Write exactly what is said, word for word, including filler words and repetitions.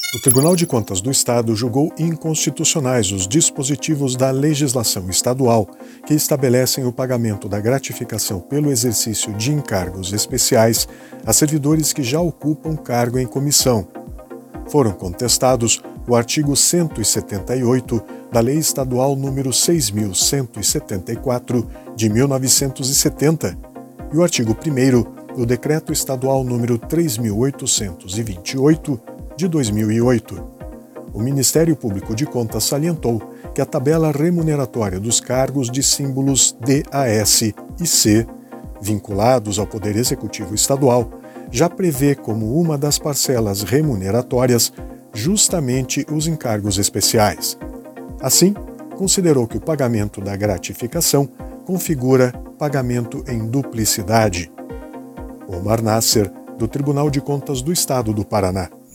O Tribunal de Contas do Estado julgou inconstitucionais os dispositivos da legislação estadual que estabelecem o pagamento da gratificação pelo exercício de encargos especiais a servidores que já ocupam cargo em comissão. Foram contestados o artigo cento e setenta e oito da Lei Estadual número seis mil cento e setenta e quatro, de mil novecentos e setenta, e o artigo primeiro do Decreto Estadual número três mil oitocentos e vinte e oito, de dois mil e oito. O Ministério Público de Contas salientou que a tabela remuneratória dos cargos de símbolos D A S e C, vinculados ao Poder Executivo Estadual, já prevê como uma das parcelas remuneratórias justamente os encargos especiais. Assim, considerou que o pagamento da gratificação configura pagamento em duplicidade. Omar Nasser, do Tribunal de Contas do Estado do Paraná.